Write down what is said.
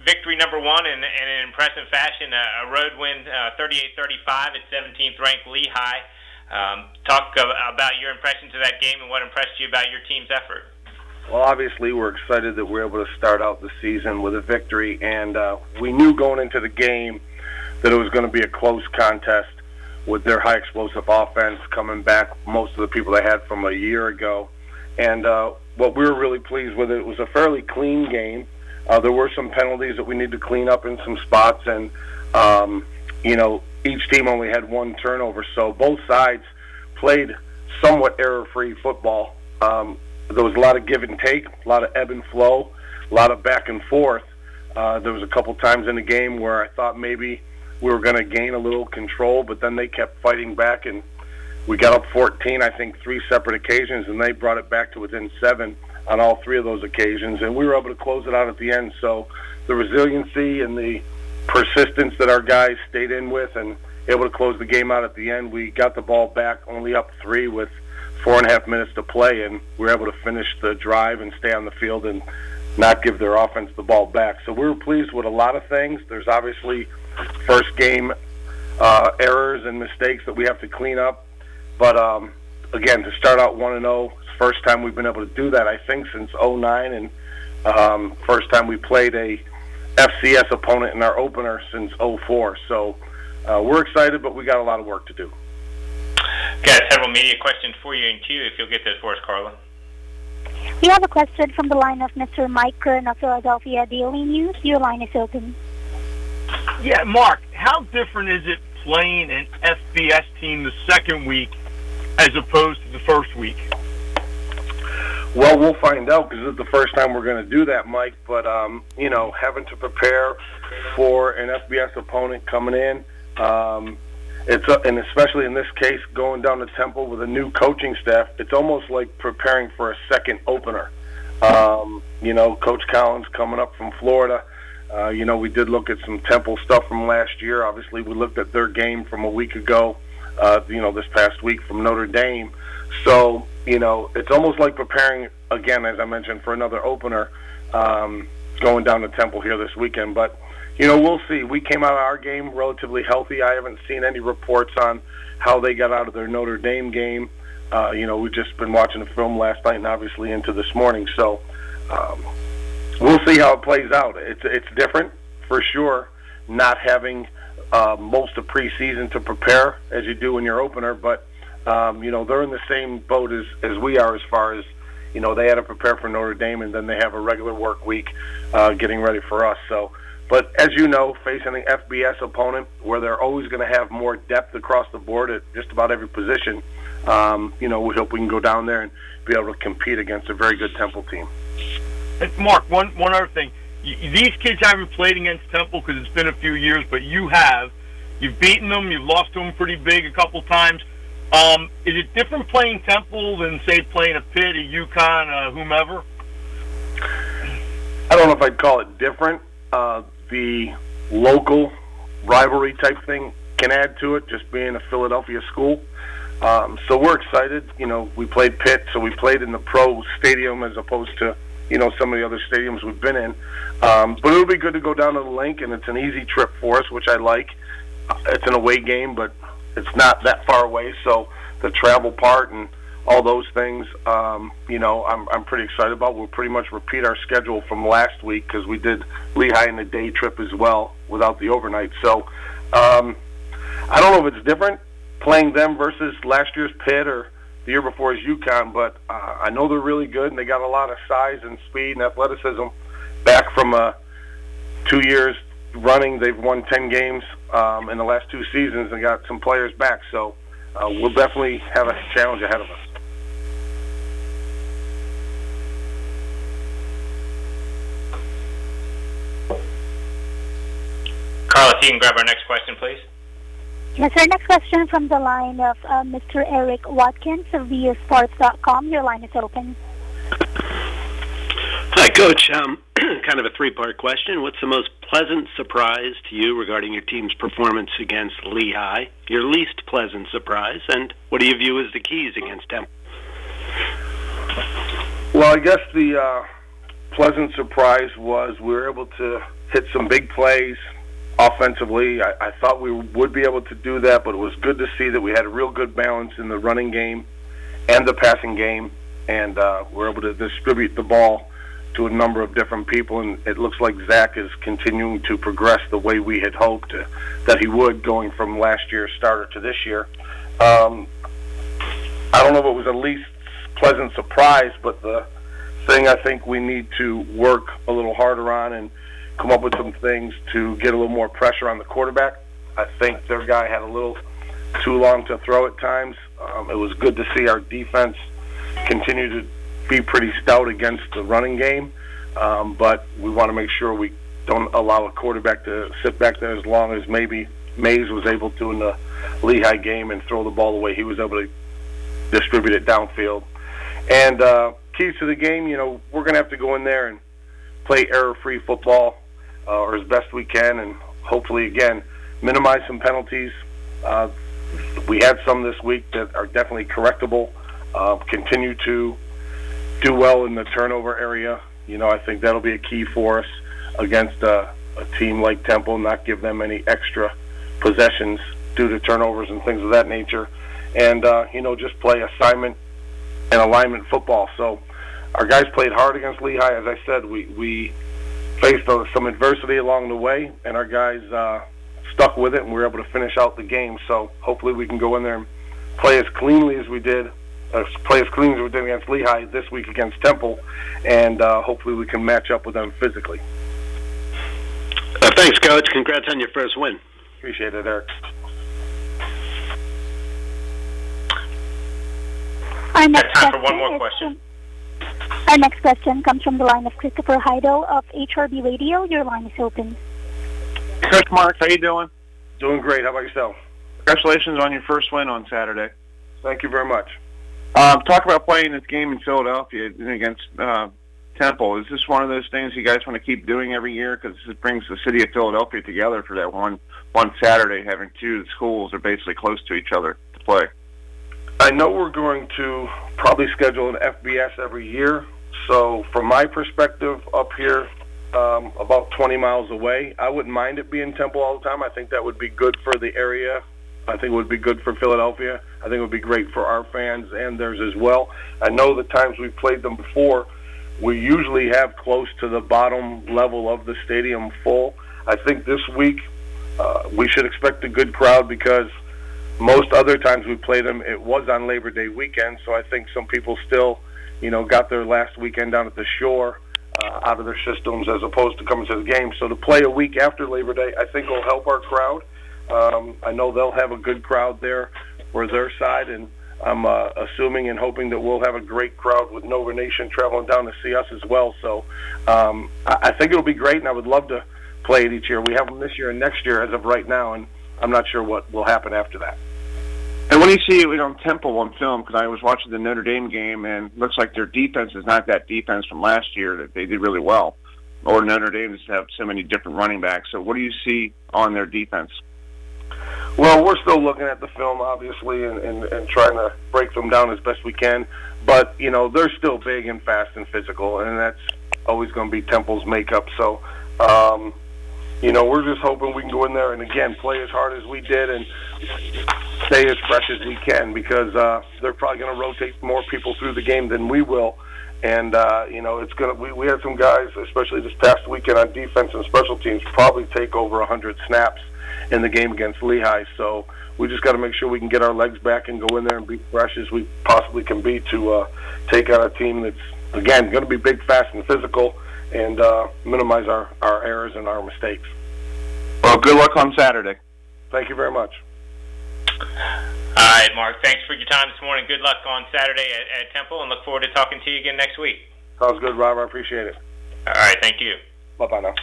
victory number one in an impressive fashion, a road win, 38-35 at 17th ranked Lehigh. Talk about your impressions of that game and what impressed you about your team's effort. Well, obviously, we're excited that we're able to start out the season with a victory, and we knew going into the game that it was going to be a close contest with their high explosive offense coming back, most of the people they had from a year ago. And what we were really pleased with, it was a fairly clean game. There were some penalties that we need to clean up in some spots, and each team only had one turnover, so both sides played somewhat error-free football. There was a lot of give and take, a lot of ebb and flow, a lot of back and forth. There was a couple times in the game where I thought maybe we were going to gain a little control, but then they kept fighting back, and we got up 14, I think, 3 separate occasions, and they brought it back to within 7 on all 3 of those occasions, and we were able to close it out at the end. So the resiliency and the persistence that our guys stayed in with and able to close the game out at the end, we got the ball back only up 3 with 4.5 minutes to play, and we were able to finish the drive and stay on the field and not give their offense the ball back. So we were pleased with a lot of things. There's obviously first game errors and mistakes that we have to clean up. But, again, to start out 1-0, it's the first time we've been able to do that, I think, since 2009, and first time we played a FCS opponent in our opener since 2004. So we're excited, but we got a lot of work to do. Got several media questions for you in queue, if you'll get those for us, Carla. We have a question from the line of Mr. Mike Kern of Philadelphia Daily News. Your line is open. Yeah, Mark, how different is it playing an FBS team the second week as opposed to the first week? Well, we'll find out because it's the first time we're going to do that, Mike. But, having to prepare for an FBS opponent coming in, and especially in this case, going down to Temple with a new coaching staff, it's almost like preparing for a second opener. Coach Collins coming up from Florida. We did look at some Temple stuff from last year. Obviously, we looked at their game from a week ago, this past week from Notre Dame. So, it's almost like preparing, again, as I mentioned, for another opener, going down to Temple here this weekend. But, we'll see. We came out of our game relatively healthy. I haven't seen any reports on how they got out of their Notre Dame game. We've just been watching the film last night and obviously into this morning. So we'll see how it plays out. It's different for sure, not having most of preseason to prepare as you do in your opener. But, they're in the same boat as we are as far as, they had to prepare for Notre Dame and then they have a regular work week getting ready for us. So. But as you know, facing an FBS opponent where they're always going to have more depth across the board at just about every position, we hope we can go down there and be able to compete against a very good Temple team. Mark, one other thing. These kids haven't played against Temple because it's been a few years, but you have. You've beaten them. You've lost to them pretty big a couple times. Is it different playing Temple than, say, playing a Pitt, a UConn, whomever? I don't know if I'd call it different. The local rivalry type thing can add to it, just being a Philadelphia school. So we're excited. We played Pitt, so we played in the pro stadium as opposed to, some of the other stadiums we've been in. But it'll be good to go down to the link, and it's an easy trip for us, which I like. It's an away game, but it's not that far away, so the travel part and all those things, I'm pretty excited about. We'll pretty much repeat our schedule from last week because we did Lehigh in a day trip as well without the overnight. So I don't know if it's different playing them versus last year's Pitt or the year before's UConn, but I know they're really good, and they got a lot of size and speed and athleticism back from 2 years running. They've won 10 games in the last 2 seasons and got some players back. So we'll definitely have a challenge ahead of us. Carla, if you can grab our next question, please. Yes, our next question from the line of Mr. Eric Watkins of VSports.com. Your line is open. Hi, Coach. Kind of a 3-part question. What's the most pleasant surprise to you regarding your team's performance against Lehigh? Your least pleasant surprise? And what do you view as the keys against Temple? Well, I guess the pleasant surprise was we were able to hit some big plays offensively. I thought we would be able to do that, but it was good to see that we had a real good balance in the running game and the passing game, and we're able to distribute the ball to a number of different people, and it looks like Zach is continuing to progress the way we had hoped that he would, going from last year's starter to this year. I don't know if it was the least pleasant surprise, but the thing I think we need to work a little harder on and come up with some things to get a little more pressure on the quarterback. I think their guy had a little too long to throw at times. It was good to see our defense continue to be pretty stout against the running game, but we want to make sure we don't allow a quarterback to sit back there as long as maybe Mays was able to in the Lehigh game and throw the ball the way he was able to distribute it downfield. And keys to the game, we're going to have to go in there and play error-free football or as best we can, and hopefully, again, minimize some penalties. We had some this week that are definitely correctable. Continue to do well in the turnover area. I think that'll be a key for us against a team like Temple, not give them any extra possessions due to turnovers and things of that nature. And, just play assignment and alignment football. So our guys played hard against Lehigh. As I said, we faced some adversity along the way, and our guys stuck with it, and we were able to finish out the game. So hopefully we can go in there and play as cleanly as we did against Lehigh this week against Temple, and hopefully we can match up with them physically. Thanks, Coach. Congrats on your first win. Appreciate it, Eric. Our next time for one more question. Our next question comes from the line of Christopher Heidel of HRB Radio. Your line is open. Coach Mark, how you doing? Doing great. How about yourself? Congratulations on your first win on Saturday. Thank you very much. Talk about playing this game in Philadelphia against Temple. Is this one of those things you guys want to keep doing every year? Because it brings the city of Philadelphia together for that one Saturday, having two schools that are basically close to each other to play. I know we're going to probably schedule an FBS every year. So from my perspective up here, about 20 miles away, I wouldn't mind it being Temple all the time. I think that would be good for the area. I think it would be good for Philadelphia. I think it would be great for our fans and theirs as well. I know the times we've played them before, we usually have close to the bottom level of the stadium full. I think this week we should expect a good crowd because most other times we played them, it was on Labor Day weekend, so I think some people still, got their last weekend down at the shore out of their systems as opposed to coming to the game. So to play a week after Labor Day, I think will help our crowd. I know they'll have a good crowd there for their side, and I'm assuming and hoping that we'll have a great crowd with Nova Nation traveling down to see us as well. So I think it'll be great, and I would love to play it each year. We have them this year and next year as of right now, and I'm not sure what will happen after that. And when you see Temple on film, because I was watching the Notre Dame game, and it looks like their defense is not that defense from last year that they did really well. Or Notre Dame just have so many different running backs. So what do you see on their defense? Well, we're still looking at the film, obviously, and trying to break them down as best we can. But, they're still big and fast and physical, and that's always going to be Temple's makeup. So, we're just hoping we can go in there and, again, play as hard as we did and stay as fresh as we can because they're probably going to rotate more people through the game than we will. And, it's going to. We had some guys, especially this past weekend on defense and special teams, probably take over 100 snaps in the game against Lehigh. So we just got to make sure we can get our legs back and go in there and be fresh as we possibly can be to take on a team that's, again, going to be big, fast, and physical and minimize our errors and our mistakes. Well, good luck on Saturday. Thank you very much. All right, Mark. Thanks for your time this morning. Good luck on Saturday at Temple, and look forward to talking to you again next week. Sounds good, Rob. I appreciate it. All right. Thank you. Bye-bye now.